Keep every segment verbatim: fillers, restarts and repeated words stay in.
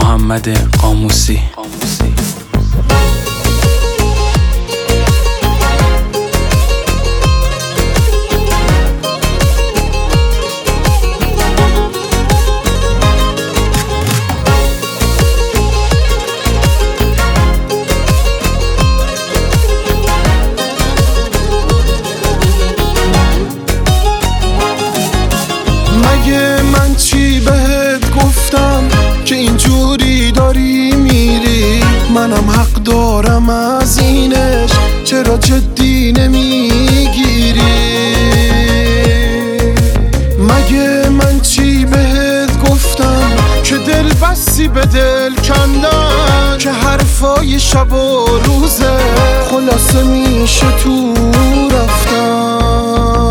محمد قاموسی. مگه من چی بهت گفتم که اینجوری داری میری؟ منم حق دارم از اینش، چرا جدی نمیگیری؟ مگه من چی بهت گفتم که دل بسی به دل کندن، که حرفای شب و روزه خلاصه میشه تو رفتن؟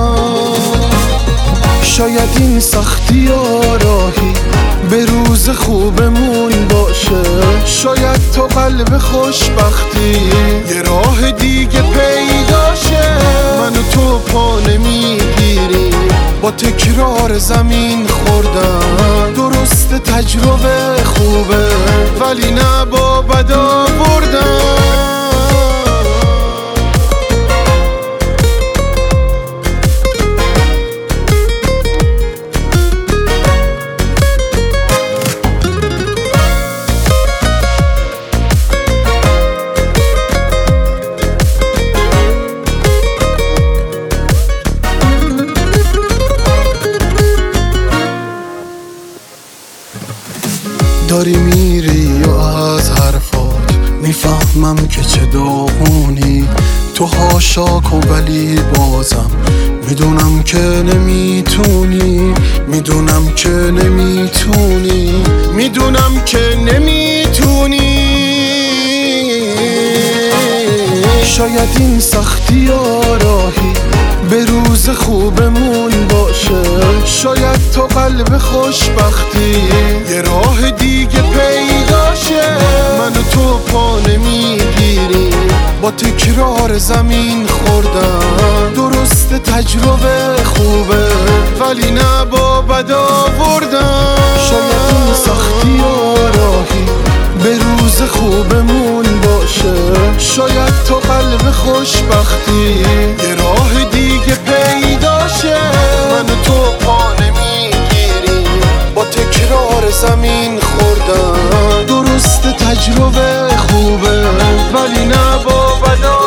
شاید این سختی آراهی به روز خوبمون باشه، شاید تو قلب خوشبختی یه راه دیگه پیداشه. من و تو پا نمیگیریم با تکرار زمین خوردن، درست تجربه خوبه ولی نه با بدا بردن. داری میری و از حرفات میفهمم که چه داغونی، تو هاشا کن ولی بازم میدونم که نمیتونی، میدونم که نمیتونی، میدونم که نمیتونی. شاید این سختی آراهی به روز خوبمون باشه، شاید تو قلب خوشبختی یه راه دیگه پیداشه. من و تو پا نمیگیریم با تکرار زمین خوردن، درست تجربه خوبه ولی نه با بدا بردن. شاید این سختی آراهی به روز خوبمون باشه، شاید تو قلب خوشبختی یه راه دیگه پیداشه. من و تو پا نمیگیریم با تکرار زمین خوردن، درست تجربه خوبه ولی نه با بدا